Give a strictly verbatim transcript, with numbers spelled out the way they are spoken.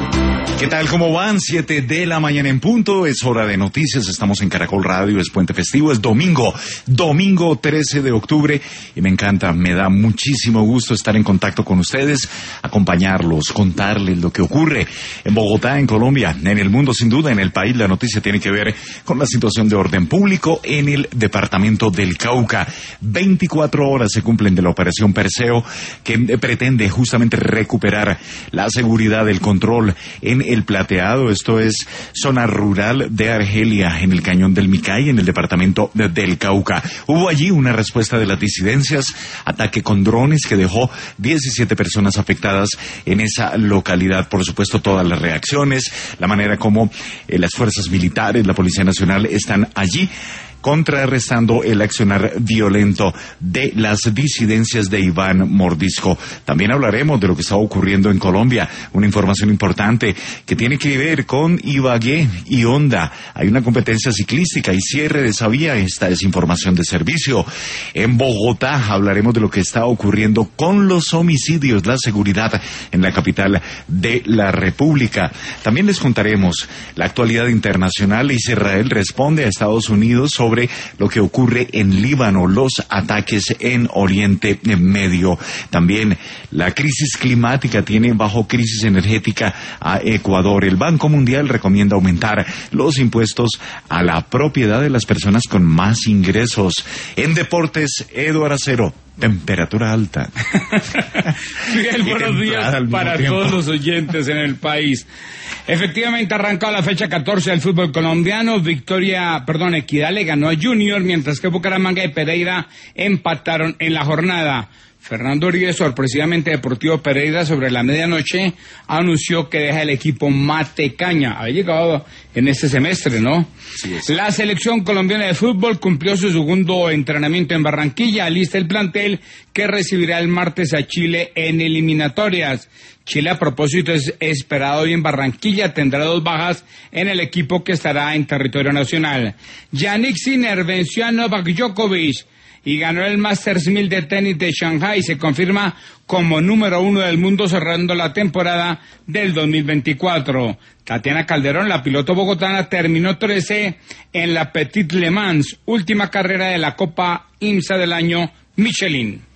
¿Qué tal? ¿Cómo van? Siete de la mañana en punto, es hora de noticias, estamos en Caracol Radio, es puente festivo, es domingo, domingo trece de octubre y me encanta, me da muchísimo gusto estar en contacto con ustedes, acompañarlos, contarles lo que ocurre en Bogotá, en Colombia, en el mundo sin duda, en el país. La noticia tiene que ver con la situación de orden público en el departamento del Cauca. veinticuatro horas se cumplen de la operación Perseo que pretende justamente recuperar la seguridad, el control en El Plateado, esto es zona rural de Argelia, en el cañón del Micay, en el departamento de, del Cauca. Hubo allí una respuesta de las disidencias, ataque con drones que dejó diecisiete personas afectadas en esa localidad. Por supuesto, todas las reacciones, la manera como eh, las fuerzas militares, la Policía Nacional están allí, contrarrestando el accionar violento de las disidencias de Iván Mordisco. También hablaremos de lo que está ocurriendo en Colombia, una información importante que tiene que ver con Ibagué y Honda. Hay una competencia ciclística y cierre de esa vía, esta es información de servicio. En Bogotá hablaremos de lo que está ocurriendo con los homicidios, la seguridad en la capital de la República. También les contaremos la actualidad internacional. Israel responde a Estados Unidos sobre sobre lo que ocurre en Líbano, los ataques en Oriente Medio. También la crisis climática tiene bajo crisis energética a Ecuador. El Banco Mundial recomienda aumentar los impuestos a la propiedad de las personas con más ingresos. En deportes, Eduardo Acero. Temperatura alta. Miguel, buenos días para todos los oyentes en el país. Efectivamente, arrancó la fecha catorce del fútbol colombiano. Victoria, perdón, Equidad le ganó a Junior, mientras que Bucaramanga y Pereira empataron en la jornada. Fernando Uribe, sorpresivamente Deportivo Pereira, sobre la medianoche, anunció que deja el equipo Matecaña. Ha llegado en este semestre, ¿no? Sí, sí. La selección colombiana de fútbol cumplió su segundo entrenamiento en Barranquilla, alista el plantel que recibirá el martes a Chile en eliminatorias. Chile, a propósito, es esperado hoy en Barranquilla, tendrá dos bajas en el equipo que estará en territorio nacional. Yannick Sinner venció a Novak Djokovic y ganó el Masters mil de tenis de Shanghai. Se confirma como número uno del mundo cerrando la temporada del dos mil veinticuatro. Tatiana Calderón, la piloto bogotana, terminó trece en la Petit Le Mans, última carrera de la Copa IMSA del año Michelin.